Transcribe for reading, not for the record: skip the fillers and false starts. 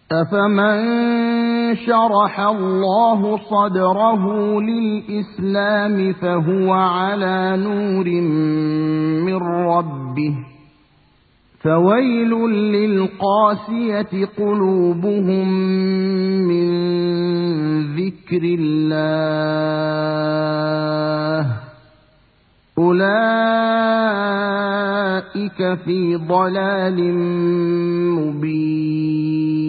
أفمن شرح الله صدره للإسلام فهو على نور من ربه فويل للقاسية قلوبهم من ذكر الله أولئك في ضلال مبين